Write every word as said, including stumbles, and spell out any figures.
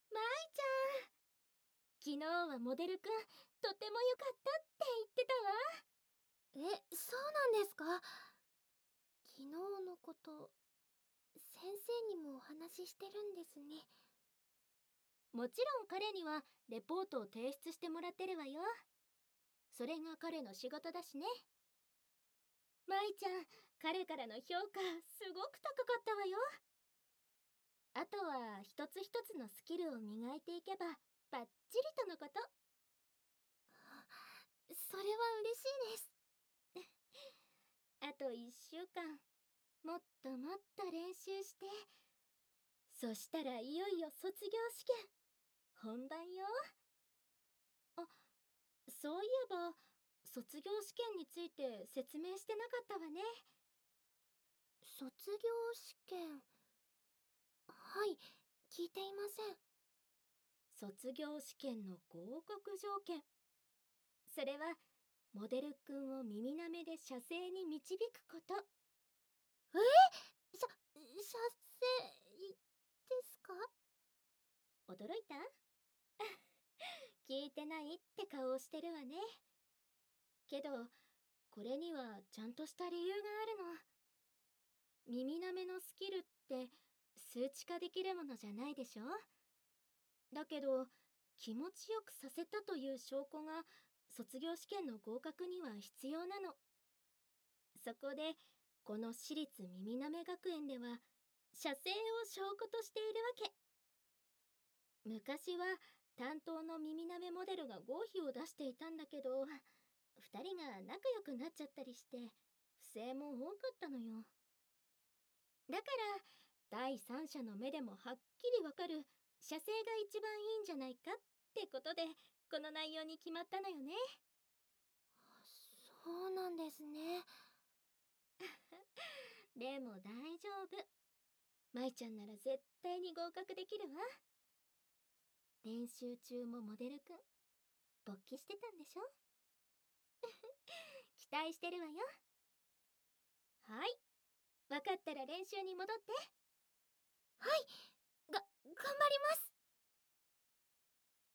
舞ちゃん、昨日はモデルくんとても良かったって言ってたわ。 え、そうなんですか？昨日のこと先生にもお話ししてるんですね。 もちろん彼にはレポートを提出してもらってるわよ。それが彼の仕事だしね。舞ちゃん、彼からの評価すごく高かったわよ。あとは一つ一つのスキルを磨いていけばバッチリとのこと。 それは嬉しいです。 あといっしゅうかん、もっともっと練習して、そしたらいよいよ卒業試験本番よ。あ、そういえば卒業試験について説明してなかったわね。 卒業試験。はい、聞いていません。 卒業試験の合格条件、それはモデルくんを耳なめで射精に導くこと。 えー、しゃ、射精ですか？ 驚いた？聞いてないって顔をしてるわね。けどこれにはちゃんとした理由があるの。耳なめのスキルって数値化できるものじゃないでしょ。だけど気持ちよくさせたという証拠が卒業試験の合格には必要なの。そこでこの私立耳なめ学園では射精を証拠としているわけ。昔は担当の耳なめモデルが合否を出していたんだけど、ふたりが仲良くなっちゃったりして不正も多かったのよ。だから第三者の目でもはっきりわかる射精が一番いいんじゃないかってことでこの内容に決まったのよね。 そうなんですね。 でも大丈夫。舞ちゃんなら絶対に合格できるわ。練習中もモデルくん勃起してたんでしょ。期待してるわよ。はい、わかったら練習に戻って。 はい、が、頑張ります。